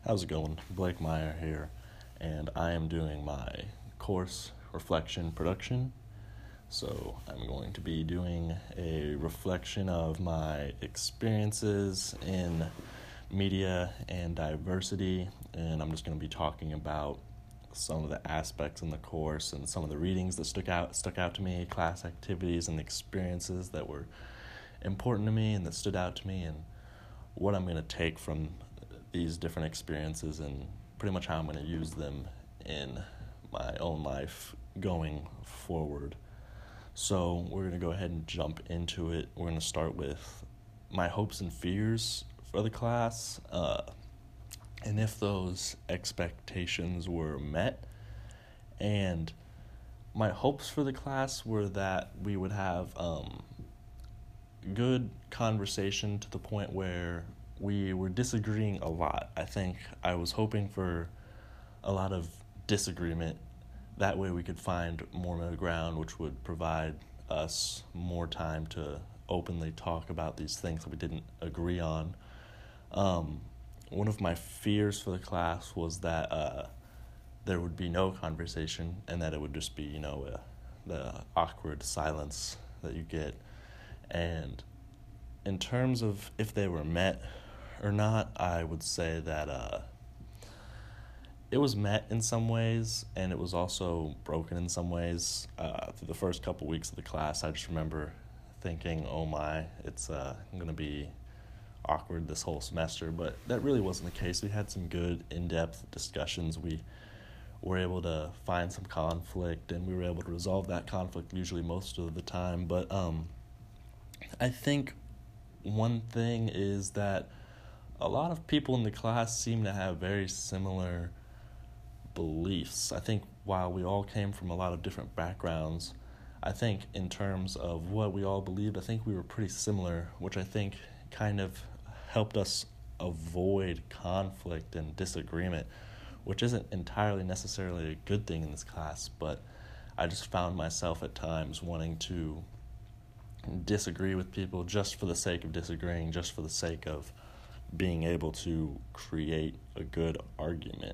How's it going? Blake Meyer here, and I am doing my course reflection production. So I'm going to be doing a reflection of my experiences in media and diversity, and I'm just going to be talking about some of the aspects in the course and some of the readings that stuck out to me, class activities and experiences that were important to me and that stood out to me, and what I'm going to take from these different experiences and pretty much how I'm going to use them in my own life going forward. So we're going to go ahead and jump into it. We're going to start with my hopes and fears for the class, and if those expectations were met. And my hopes for the class were that we would have good conversation to the point where we were disagreeing a lot. I think I was hoping for a lot of disagreement. That way we could find more middle ground, which would provide us more time to openly talk about these things that we didn't agree on. One of my fears for the class was that there would be no conversation and that it would just be, the awkward silence that you get. And in terms of if they were met or not, I would say that it was met in some ways, and it was also broken in some ways. Through the first couple weeks of the class, I just remember thinking, oh my, it's going to be awkward this whole semester, but that really wasn't the case. We had some good in-depth discussions. We were able to find some conflict, and we were able to resolve that conflict usually most of the time. But I think one thing is that a lot of people in the class seem to have very similar beliefs. I think while we all came from a lot of different backgrounds, I think in terms of what we all believed, I think we were pretty similar, which I think kind of helped us avoid conflict and disagreement, which isn't entirely necessarily a good thing in this class, but I just found myself at times wanting to disagree with people just for the sake of disagreeing, just for the sake of being able to create a good argument.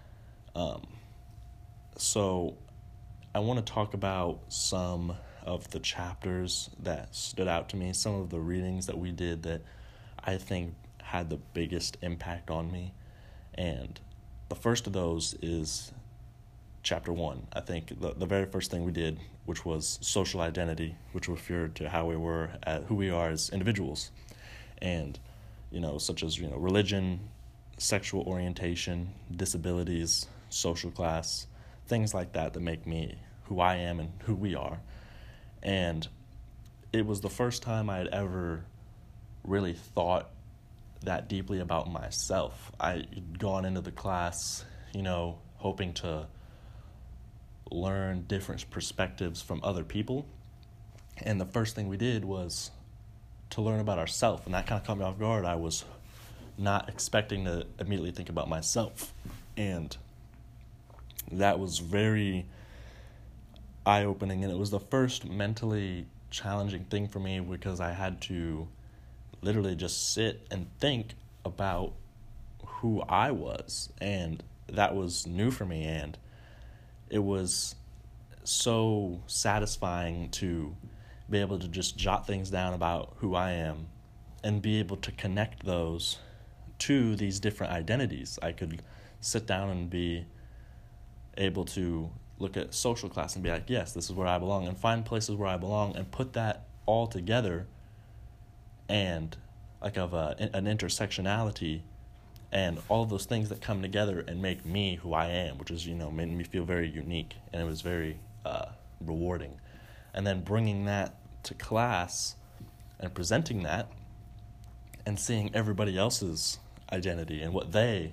So I want to talk about some of the chapters that stood out to me, some of the readings that we did that I think had the biggest impact on me. And the first of those is chapter 1. I think the very first thing we did, which was social identity, which referred to how we were, who we are as individuals. And such as, religion, sexual orientation, disabilities, social class, things like that make me who I am and who we are. And it was the first time I had ever really thought that deeply about myself. I'd gone into the class, hoping to learn different perspectives from other people. And the first thing we did was to learn about ourselves, and that kind of caught me off guard. I was not expecting to immediately think about myself, and that was very eye-opening, and it was the first mentally challenging thing for me because I had to literally just sit and think about who I was, and that was new for me, and it was so satisfying to be able to just jot things down about who I am and be able to connect those to these different identities. I could sit down and be able to look at social class and be like, yes, this is where I belong, and find places where I belong and put that all together and like of an intersectionality and all of those things that come together and make me who I am, which is, made me feel very unique, and it was very rewarding. And then bringing that to class and presenting that and seeing everybody else's identity and what they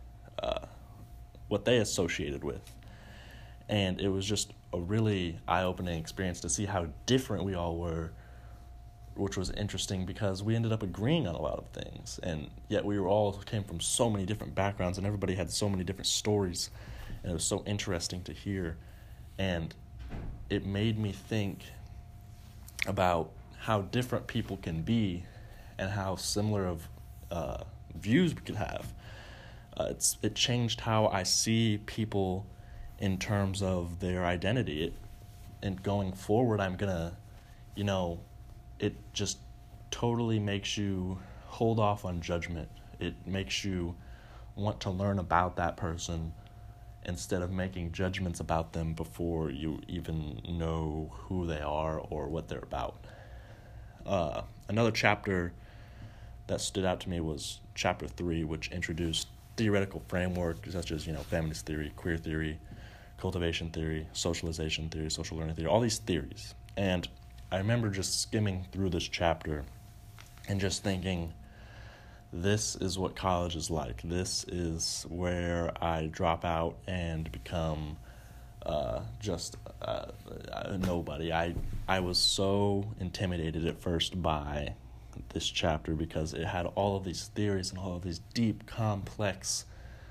associated with. And it was just a really eye-opening experience to see how different we all were, which was interesting because we ended up agreeing on a lot of things, and yet we all came from so many different backgrounds, and everybody had so many different stories, and it was so interesting to hear. And it made me think about how different people can be and how similar of views we could have. it changed how I see people in terms of their identity. And going forward, I'm gonna, it just totally makes you hold off on judgment. It makes you want to learn about that person instead of making judgments about them before you even know who they are or what they're about. Another chapter that stood out to me was chapter 3, which introduced theoretical framework such as, feminist theory, queer theory, cultivation theory, socialization theory, social learning theory, all these theories. And I remember just skimming through this chapter and just thinking, this is what college is like. This is where I drop out and become just nobody. I was so intimidated at first by this chapter because it had all of these theories and all of these deep, complex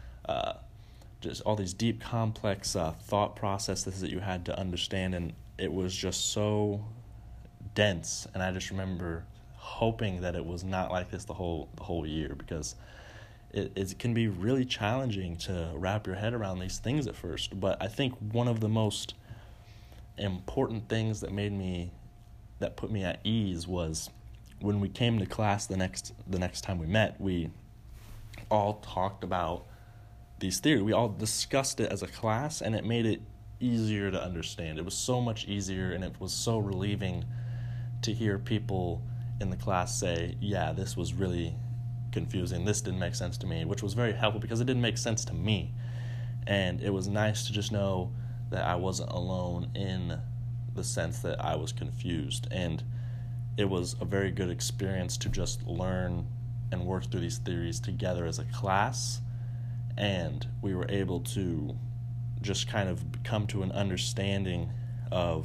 thought processes that you had to understand, and it was just so dense. And I just remember hoping that it was not like this the whole year, because it can be really challenging to wrap your head around these things at first. But I think one of the most important things that put me at ease was when we came to class the next time we met. We all talked about these theories. We all discussed it as a class, and it made it easier to understand. It was so much easier, and it was so relieving to hear people in the class say, yeah, this was really confusing, this didn't make sense to me, which was very helpful because it didn't make sense to me. And it was nice to just know that I wasn't alone in the sense that I was confused. And it was a very good experience to just learn and work through these theories together as a class. And we were able to just kind of come to an understanding of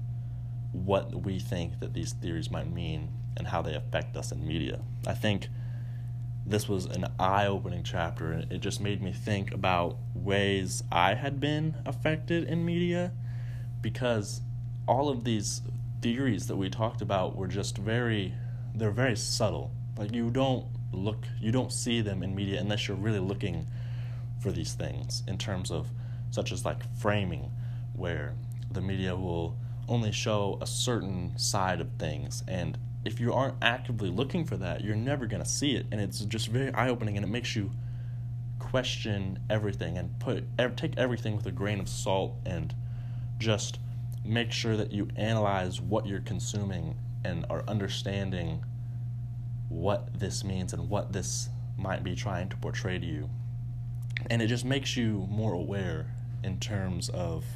what we think that these theories might mean and how they affect us in media. I think this was an eye-opening chapter, and it just made me think about ways I had been affected in media, because all of these theories that we talked about were just they're very subtle. Like, you don't see them in media unless you're really looking for these things, in terms of such as like framing, where the media will only show a certain side of things, and if you aren't actively looking for that, you're never going to see it. And it's just very eye-opening, and it makes you question everything and take everything with a grain of salt, and just make sure that you analyze what you're consuming and are understanding what this means and what this might be trying to portray to you. And it just makes you more aware in terms of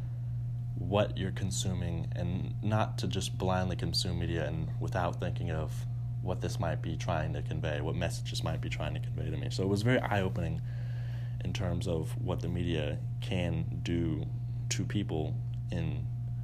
what you're consuming, and not to just blindly consume media and without thinking of what this might be trying to convey, what messages might be trying to convey to me. So it was very eye-opening in terms of what the media can do to people, in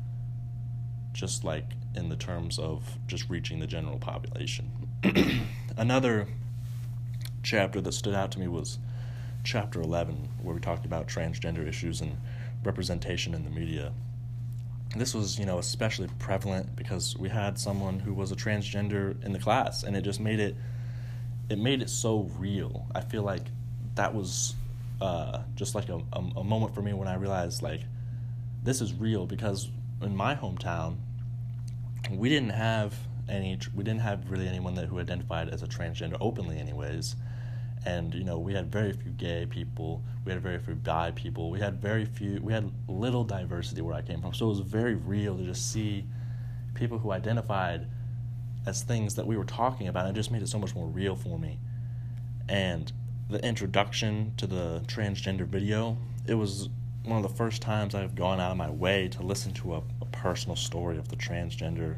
the terms of just reaching the general population. Another chapter that stood out to me was chapter 11, where we talked about transgender issues and representation in the media. This was, especially prevalent because we had someone who was a transgender in the class, and it just made it so real. I feel like that was just like a moment for me when I realized, like, this is real, because in my hometown, we didn't have really anyone who identified as a transgender openly anyways. And, we had very few gay people, we had very few bi people, we had little diversity where I came from. So it was very real to just see people who identified as things that we were talking about, and it just made it so much more real for me. And the introduction to the transgender video, it was one of the first times I've gone out of my way to listen to a personal story of the transgender,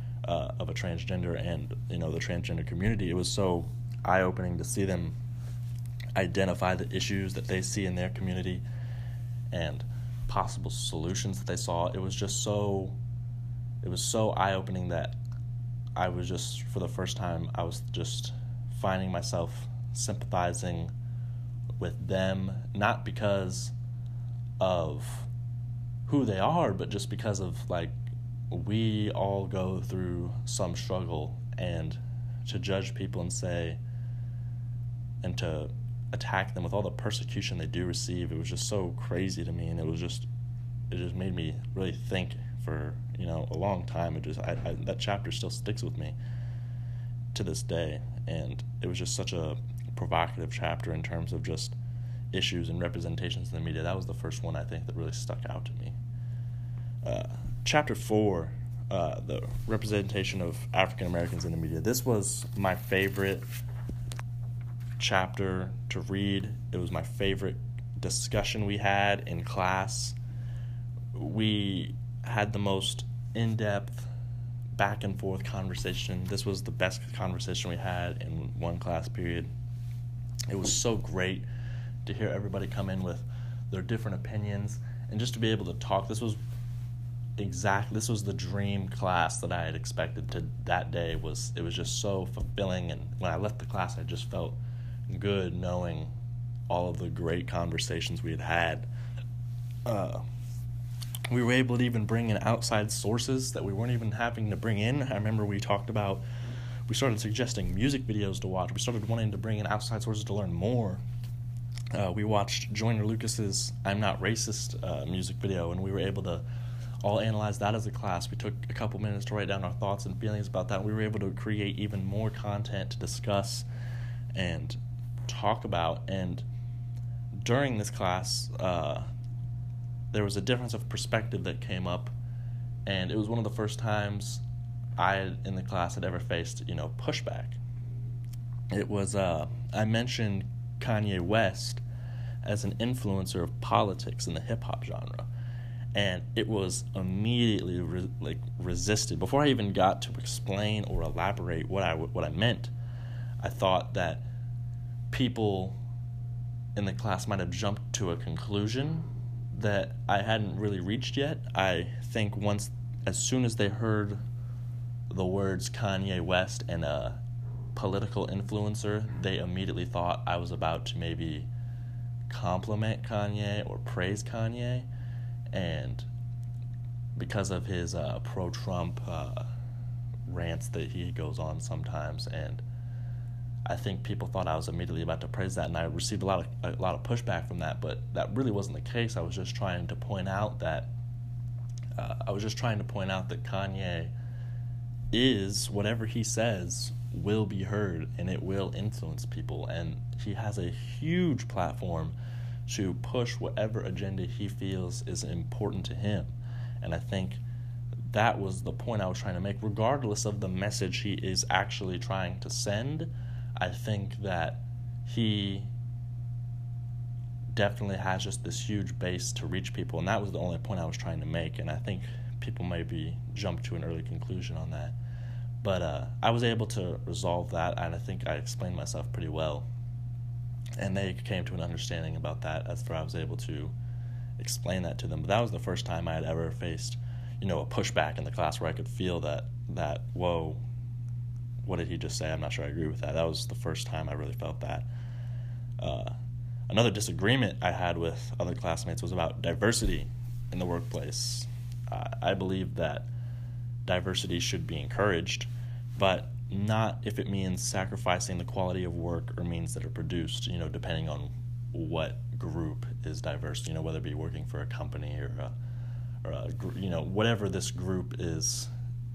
and, the transgender community. It was so eye-opening to see them identify the issues that they see in their community and possible solutions that they saw. It was so eye-opening that I was just, for the first time, I was just finding myself sympathizing with them, not because of who they are, but just because of, like, we all go through some struggle, and to judge people and say, and to attack them, with all the persecution they do receive, it was just so crazy to me, and it just made me really think for a long time. That chapter still sticks with me to this day, and it was just such a provocative chapter in terms of just issues and representations in the media. That was the first one, I think, that really stuck out to me. Chapter 4, the representation of African Americans in the media. This was my favorite chapter to read. It was my favorite discussion we had in class. We had the most in-depth back and forth conversation. This was the best conversation we had in one class period. It was so great to hear everybody come in with their different opinions and just to be able to talk. This was the dream class that I had expected to that day. It was just so fulfilling, and when I left the class I just felt good knowing all of the great conversations we had. We were able to even bring in outside sources that we weren't even having to bring in. I remember we started suggesting music videos to watch. We started wanting to bring in outside sources to learn more. We watched Joyner Lucas's I'm Not Racist music video, and we were able to all analyze that as a class. We took a couple minutes to write down our thoughts and feelings about that. We were able to create even more content to discuss and talk about. And during this class, there was a difference of perspective that came up, and it was one of the first times in the class had ever faced, pushback. It was, I mentioned Kanye West as an influencer of politics in the hip-hop genre, and it was immediately resisted. Before I even got to explain or elaborate what I meant, I thought that people in the class might have jumped to a conclusion that I hadn't really reached yet. I think as soon as they heard the words Kanye West and a political influencer, they immediately thought I was about to maybe compliment Kanye or praise Kanye, and because of his pro-Trump rants that he goes on sometimes, and I think people thought I was immediately about to praise that, and I received a lot of pushback from that. But that really wasn't the case. I was just trying to point out that Kanye is, whatever he says will be heard, and it will influence people, and he has a huge platform to push whatever agenda he feels is important to him. And I think that was the point I was trying to make. Regardless of the message he is actually trying to send, I think that he definitely has just this huge base to reach people, and that was the only point I was trying to make. And I think people maybe jumped to an early conclusion on that. But I was able to resolve that, and I think I explained myself pretty well. And they came to an understanding about that as I was able to explain that to them. But that was the first time I had ever faced, a pushback in the class where I could feel that whoa, what did he just say? I'm not sure I agree with that. That was the first time I really felt that. Another disagreement I had with other classmates was about diversity in the workplace. I believe that diversity should be encouraged, but not if it means sacrificing the quality of work or means that are produced, depending on what group is diverse, whether it be working for a company or whatever this group is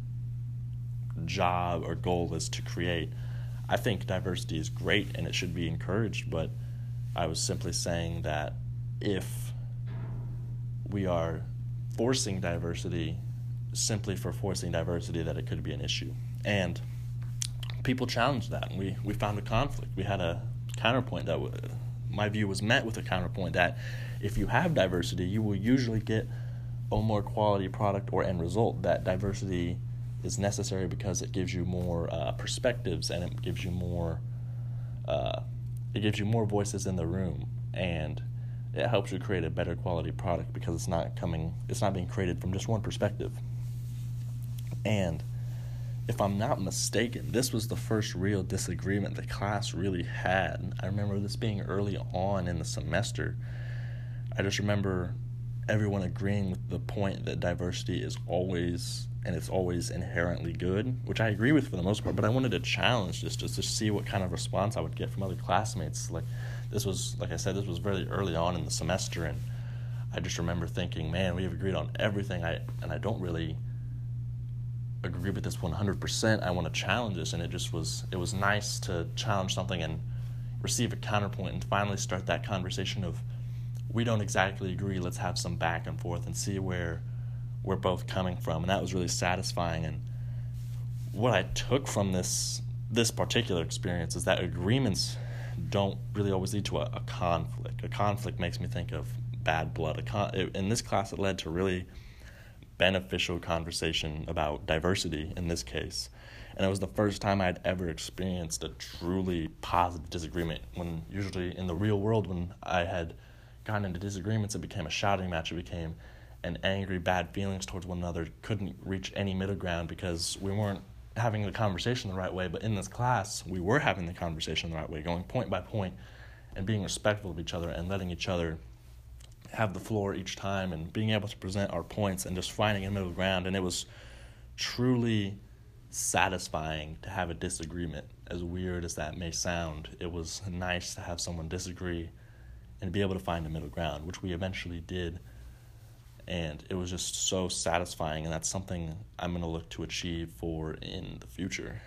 job or goal is to create. I think diversity is great and it should be encouraged, but I was simply saying that if we are forcing diversity simply for forcing diversity, that it could be an issue. And people challenged that, and we found a conflict. We had a counterpoint that my view was met with a counterpoint that if you have diversity, you will usually get a more quality product or end result. That diversity is necessary because it gives you more perspectives, and it gives you more voices in the room, and it helps you create a better quality product because it's not being created from just one perspective. And if I'm not mistaken, this was the first real disagreement the class really had. I remember this being early on in the semester. I just remember everyone agreeing with the point that diversity is always inherently good, which I agree with for the most part, but I wanted to challenge this just to see what kind of response I would get from other classmates. Like, this was, like I said, this was very early on in the semester, and I just remember thinking, man, we have agreed on everything, and I don't really agree with this 100%. I want to challenge this, and it was nice to challenge something and receive a counterpoint and finally start that conversation of, we don't exactly agree, let's have some back and forth and see where we're both coming from. And that was really satisfying. And what I took from this particular experience is that agreements don't really always lead to a conflict. A conflict makes me think of bad blood. In this class, it led to really beneficial conversation about diversity in this case. And it was the first time I'd ever experienced a truly positive disagreement, when usually in the real world, when I had gotten into disagreements, it became a shouting match. It became an angry, bad feelings towards one another, couldn't reach any middle ground because we weren't having the conversation the right way. But in this class, we were having the conversation the right way, going point by point and being respectful of each other and letting each other have the floor each time and being able to present our points and just finding a middle ground. And it was truly satisfying to have a disagreement. As weird as that may sound, it was nice to have someone disagree and be able to find a middle ground, which we eventually did. And it was just so satisfying, and that's something I'm going to look to achieve for in the future.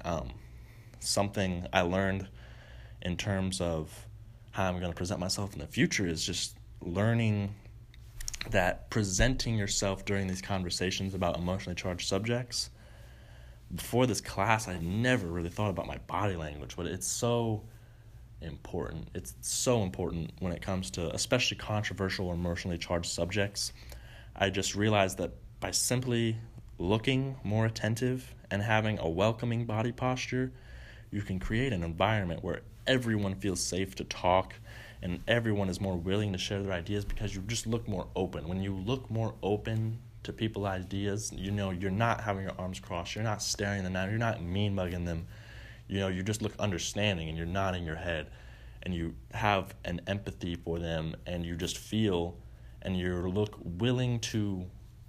Something I learned in terms of how I'm going to present myself in the future is just learning that presenting yourself during these conversations about emotionally charged subjects. Before this class, I never really thought about my body language, but it's so important. It's so important when it comes to especially controversial or emotionally charged subjects. I just realized that by simply looking more attentive and having a welcoming body posture, you can create an environment where everyone feels safe to talk and everyone is more willing to share their ideas because you just look more open. When you look more open to people's ideas, you know, you're not having your arms crossed, you're not staring them down, you're not mean-mugging them. You know, you just look understanding and you're nodding your head and you have an empathy for them and you just feel and you look willing to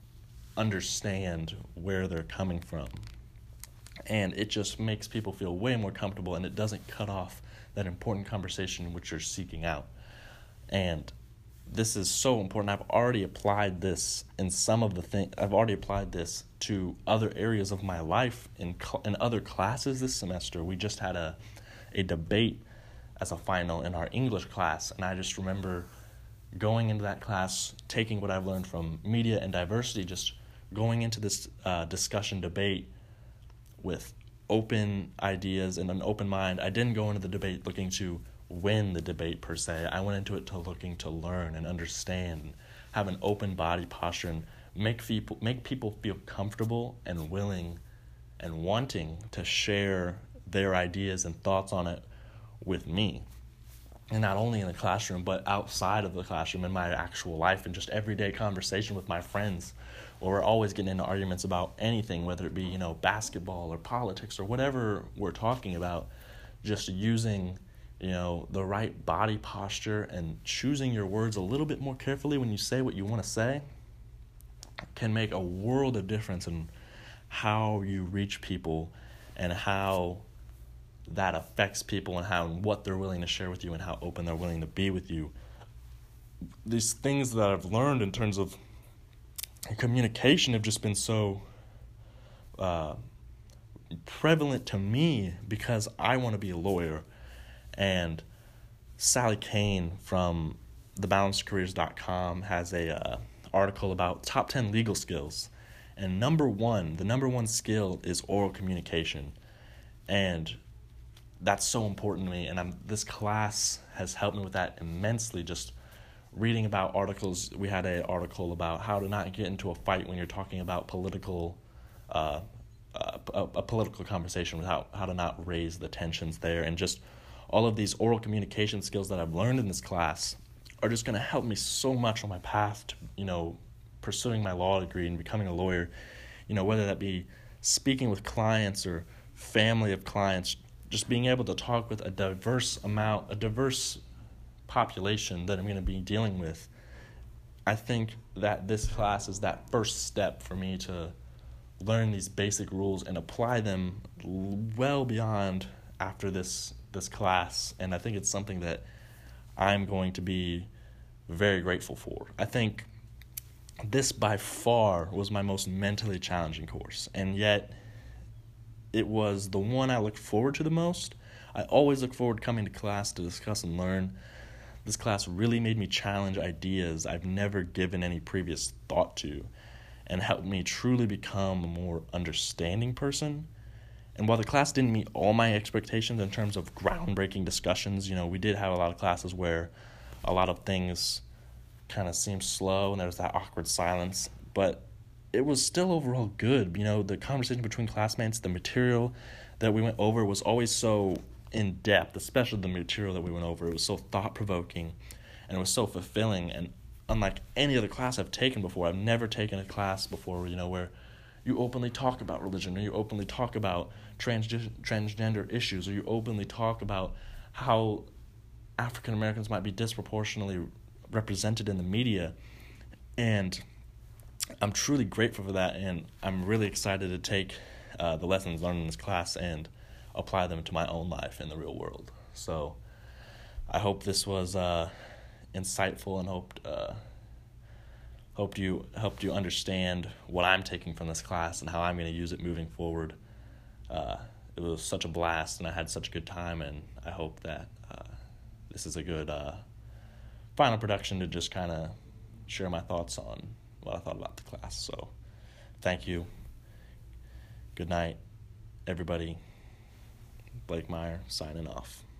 understand where they're coming from. And it just makes people feel way more comfortable, and it doesn't cut off that important conversation which you're seeking out. And this is so important. I've already applied this in some of the things. I've already applied this to other areas of my life in other classes this semester. We just had a debate as a final in our English class, and I just remember going into that class, taking what I've learned from media and diversity, just going into this discussion debate with open ideas and an open mind. I didn't go into the debate looking to win the debate per se. I went into it looking to learn and understand, and have an open body posture, and make people feel comfortable and willing and wanting to share their ideas and thoughts on it with me. And not only in the classroom, but outside of the classroom, in my actual life and just everyday conversation with my friends, where we're always getting into arguments about anything, whether it be, you know, basketball or politics or whatever we're talking about. Just using, you know, the right body posture and choosing your words a little bit more carefully when you say what you want to say can make a world of difference in how you reach people and how that affects people and what they're willing to share with you and how open they're willing to be with you. These things that I've learned in terms of communication have just been so prevalent to me because I want to be a lawyer. And Sally Kane from thebalancedcareers.com has a article about top 10 legal skills. And the number one skill is oral communication. And that's so important to me, and this class has helped me with that immensely. Just reading about articles, we had an article about how to not get into a fight when you're talking about a political conversation, with how to not raise the tensions there, and just all of these oral communication skills that I've learned in this class are just going to help me so much on my path to, you know, pursuing my law degree and becoming a lawyer. You know, whether that be speaking with clients or family of clients, just being able to talk with a diverse population that I'm going to be dealing with. I think that this class is that first step for me to learn these basic rules and apply them well beyond after this class. And I think it's something that I'm going to be very grateful for. I think this by far was my most mentally challenging course, and yet it was the one I looked forward to the most. I always look forward to coming to class to discuss and learn. This class really made me challenge ideas I've never given any previous thought to, and helped me truly become a more understanding person. And while the class didn't meet all my expectations in terms of groundbreaking discussions, we did have a lot of classes where a lot of things kind of seemed slow and there was that awkward silence, but it was still overall good. The conversation between classmates, the material that we went over was always so in depth, especially the material that we went over. It was so thought-provoking, and it was so fulfilling. And unlike any other class I've taken before, I've never taken a class before, where you openly talk about religion, or you openly talk about transgender issues, or you openly talk about how African Americans might be disproportionately represented in the media. And I'm truly grateful for that, and I'm really excited to take the lessons learned in this class and apply them to my own life in the real world. So I hope this was insightful, and helped you understand what I'm taking from this class and how I'm going to use it moving forward. It was such a blast, and I had such a good time, and I hope that this is a good final production to just kind of share my thoughts on what I thought about the class. So thank you. Good night, everybody. Blake Meyer signing off.